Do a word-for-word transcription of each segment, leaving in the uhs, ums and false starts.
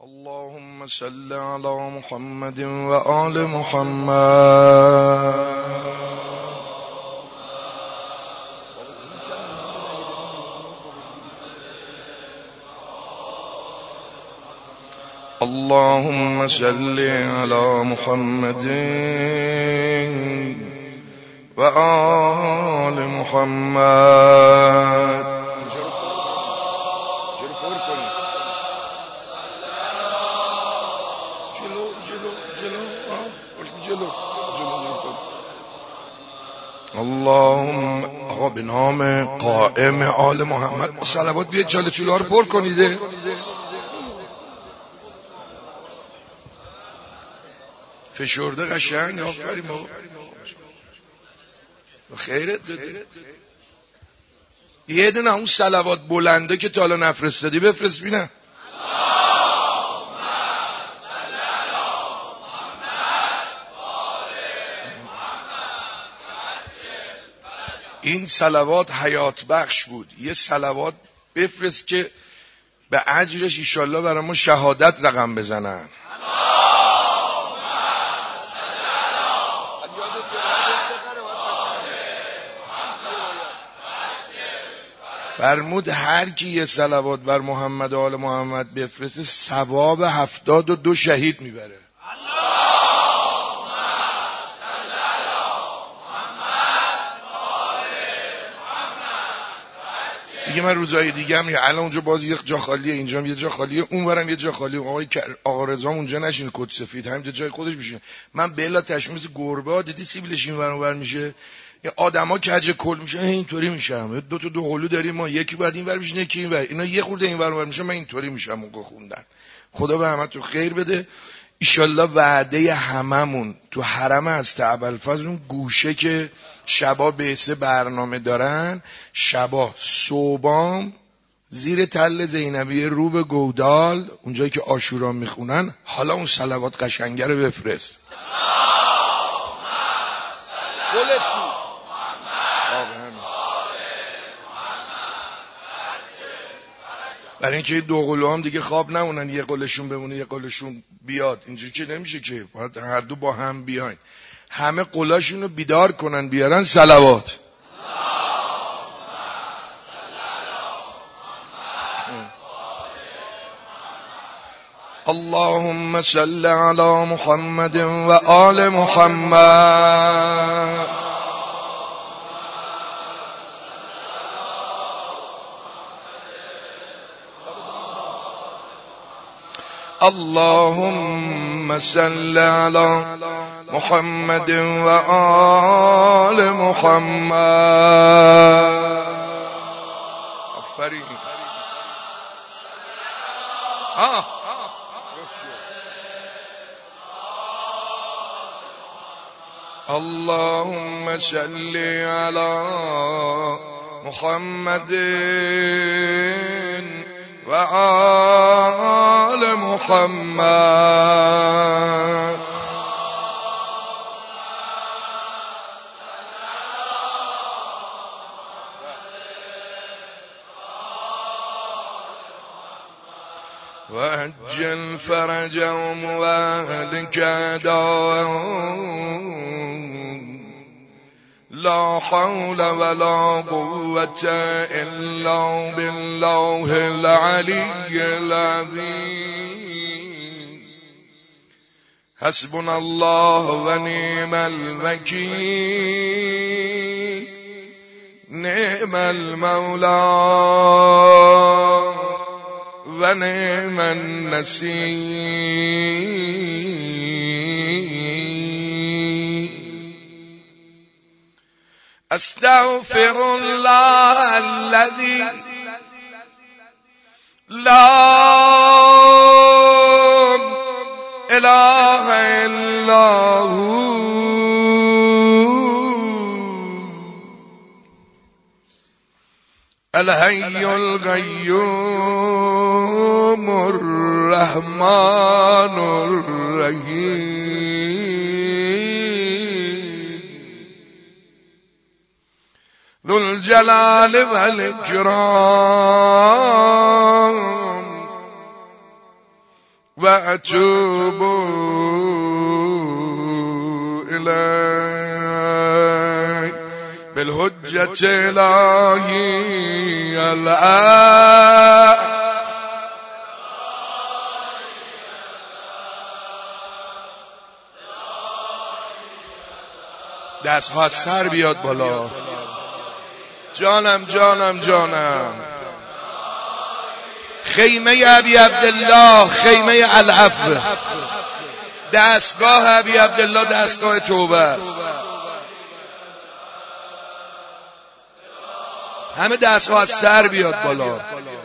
اللهم صل على محمد و آل محمد. اللهم صل على محمد و آل محمد. اللهم آقا به نام قائم آل محمد صلوات بیاد چاله چوله رو پر کنیده. فشرده قشنگ. آفرین بابا، خیرت داده. یه دونه اون صلوات بلنده که تا حالا نفرستادی بفرست بینم. این صلوات حیات بخش بود. یه صلوات بفرست که به اجرش ایشالله برای ما شهادت رقم بزنن. فرمود هر کی یه صلوات بر محمد و آل محمد بفرسته ثواب هفتاد و دو شهید میبره. دیگه من روزای دیگه هم الان اونجا باز یه جا خالیه، اینجا هم یه جا خالیه، اونورم یه جا خالیه. آقای آقا رضا اونجا نشین، کت سفید همینجا جای خودش میشه. من بلا تشمیز گربه ها دیدی سیبیلش اینور اونور میشه، یه آدما کج کل میشه اینطوری میشم. دو تا دو قلو داریم ما، یکی بعد اینور میشه یکی اینور، اینا یه خورده اینور اونور میشه، من اینطوری میشم. موقع خوندن خدا به همتون خیر بده. ایشالله وعده هممون تو حرم هست ابوالفضل اون گوشه که شبا بعثه برنامه دارن، شبا صبحام زیر تل زینبیه رو به گودال اونجایی که عاشورا میخونن، حالا اون صلوات قشنگه رو بفرست. برای اینکه دو قلو هم دیگه خواب نمونن، یه قلشون بمونه یه قلشون بیاد، اینجوری که نمیشه که، باید هر دو با هم بیاین، همه قلاشون رو بیدار کنن بیارن صلوات. اللهم صل علی محمد و آل محمد. اللهم صل علی محمد و آل محمد. آفرین. آه اللهم صل علی محمد و آل محمد. و عجل فرجهم و اهلک داءهم لا حول ولا قوة إلا بالله العلي العظيم. حسبنا الله ونعم الوكيل نعم المولى ونعم النصير. استغفر الله الذي لا اله الا هو الحي القيوم الرحمن الرحيم ذو الجلال والإكرام و اتوب الیک بالحجت الهی الان. دستها از سر بیاد بالا. جانم جانم جانم. خیمه ابی عبدالله خیمه العفو، دستگاه ابی عبدالله دستگاه توبه است. همه دستها از سر بیاد بالا.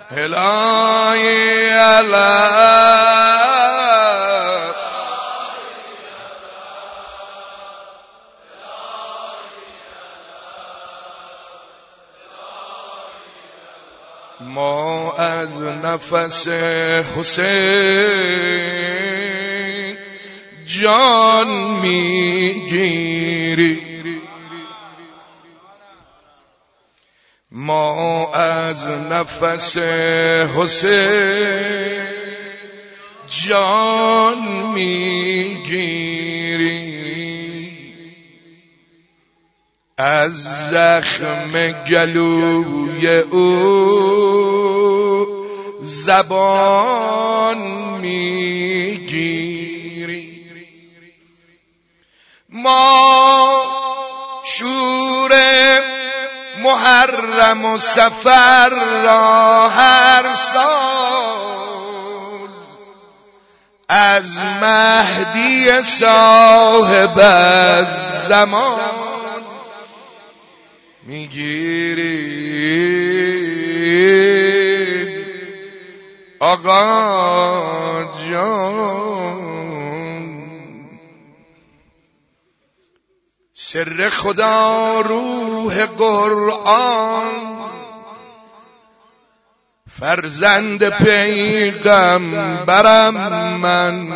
الهی الهی ما از نفس حسین جان میگیری، ما از نفس حسین جان میگیری، از زخم گلوی او زبان میگیری. ما شور محرم و سفر را هر سال از مهدی صاحب الزمان میگیری. آقا جان سر خدا روح قرآن فرزند پیغمبرم من،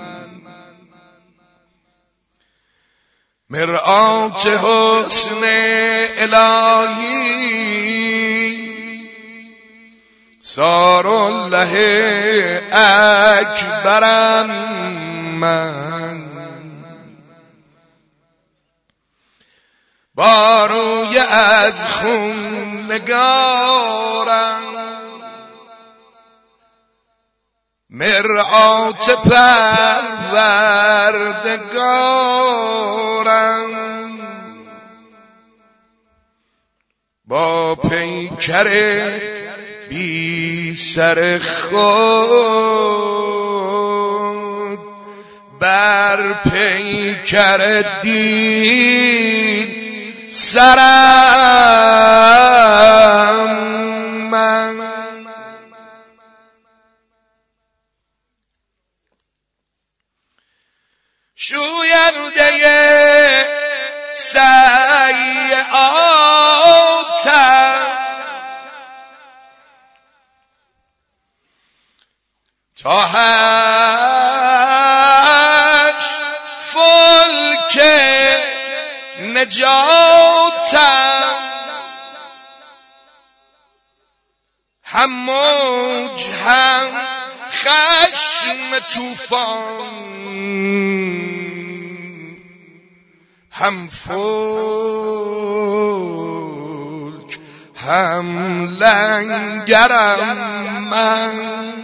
مرآت حسن الهی سار الله اکبرم من، باروی از خون نگارم مرآت پروردگارم، با پیکر بی سر خود بر پیکر دین سرم من. شوینده سعی آتم تا هش فلک نجاتم، هم موج هم خشم طوفان هم فلک هم لنگرم من،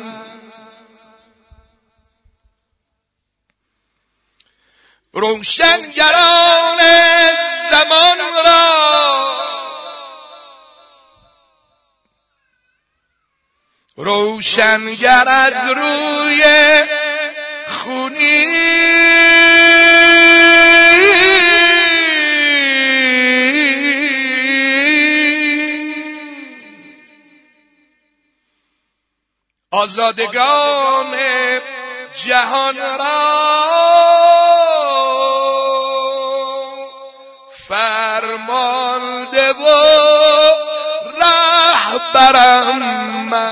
روشنگران زمان را روشنگر از روی خونی آزادگان جهان را فرمانده و رهبرم من.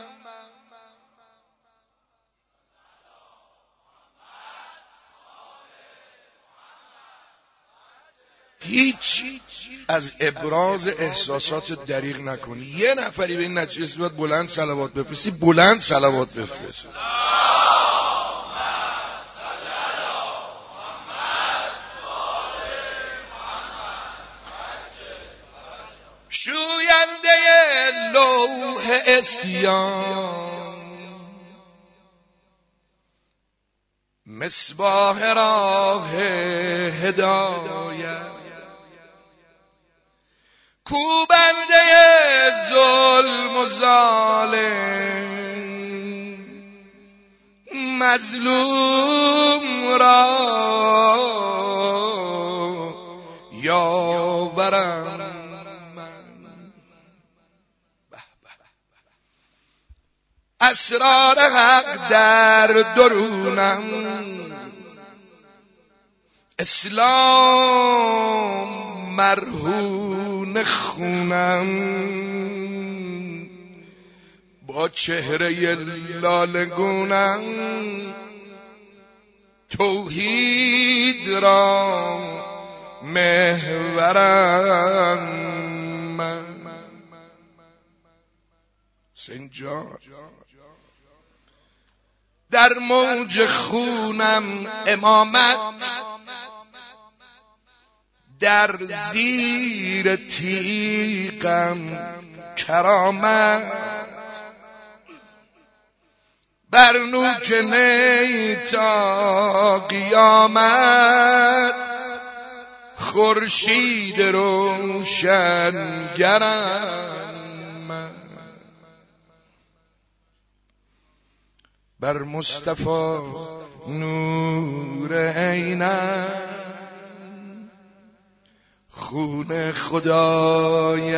هیچ از ابراز احساسات دریغ نکنی. یه نفری به این نتیجه باید بلند صلوات بفرستی، بلند صلوات بفرست. عصیان، مصباح راه هدایت. کو بنده ظلم و ظالم، مظلوم را یاورم من. اسرار حق در درونم، اسلام مرهون خونم. با چهره لالگونم توحید را محورم من. سنجان در موج خونم امامت، در زیر تیغم کرامت. بر نوک نی تا قیامت، خورشید روشنگرم. بر مصطفی نور عینم، خون خدای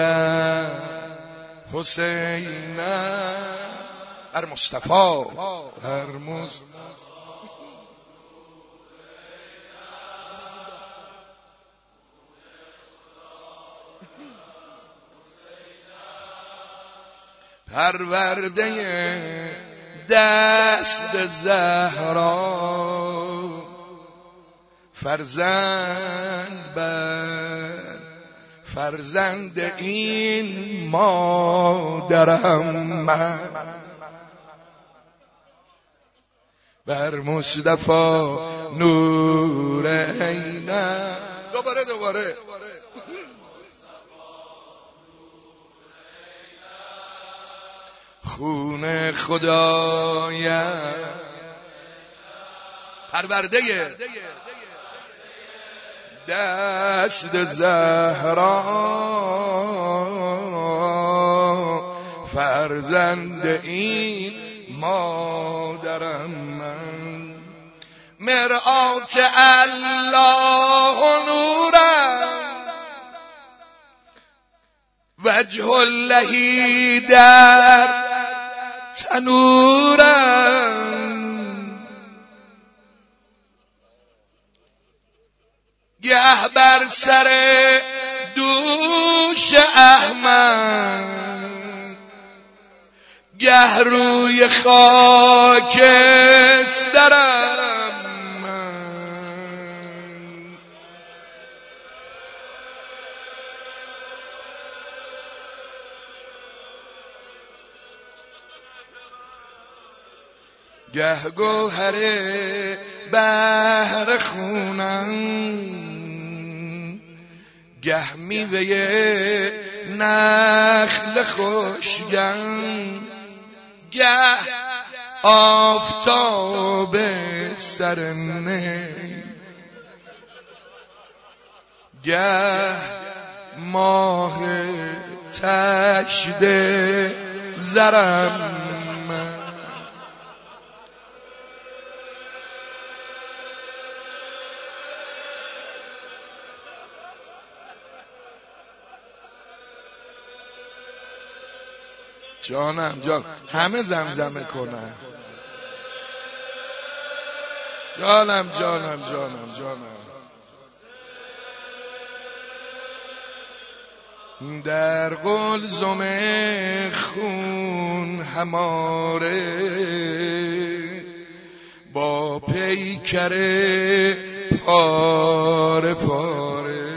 حسینم. بر مصطفی بر مصطفی پرورده دست زهرا، فرزند بر فرزند این مادرم من. بر مصطفی نور عینم. دوباره دوباره خون خدای پرورده دست زهرا، فرزند این مادرم من. مرآت الله نورم، وجه اللهی در تنورم. گه بر سر دوش احمد، گه روی خاکسترم من. گه گوهر بحر خونم، گه میوه نخل خوشگم. گه آفتاب سر نی، گه ماه تشد زرم من. جانم جان همه زمزمه کنن. جانم جانم جانم جانم. در قلزم خون هماره، با پیکر پاره پاره،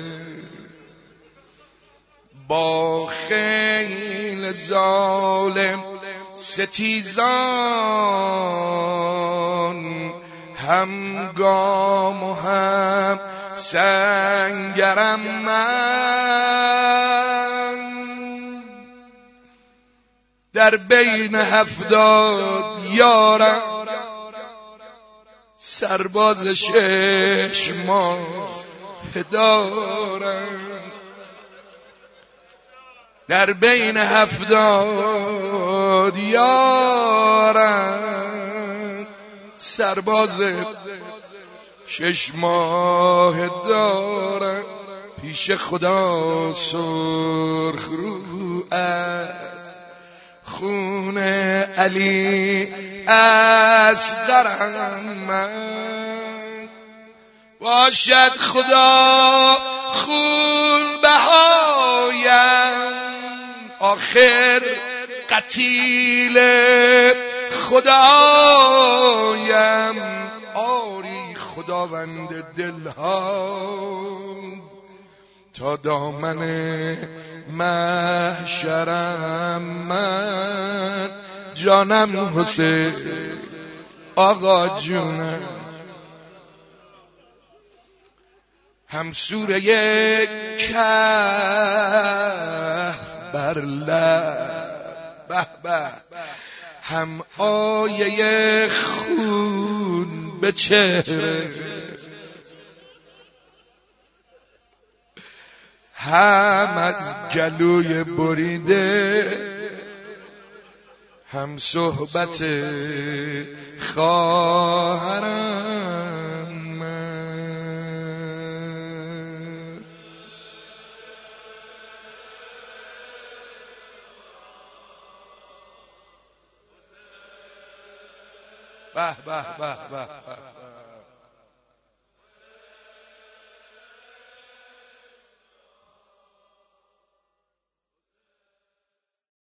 با خیل ظالم ستیزان، هم گام و هم سنگرم من. در بین هفتاد یارم سرباز شش ماه دارم در بین هفتاد یارم سرباز شش ماه دارم پیش خدا سرخ رو از خون علی اصغرم من باشد خدا خون بهایم آخر قتیل خدایم آری خداوند دلها تا دامن محشرم من جانم حسین آقا جونم هم سوره کهف بر لب به به هم آیه خون به چهره هم از گلوی بریده هم صحبت خواهرم من. به به به به به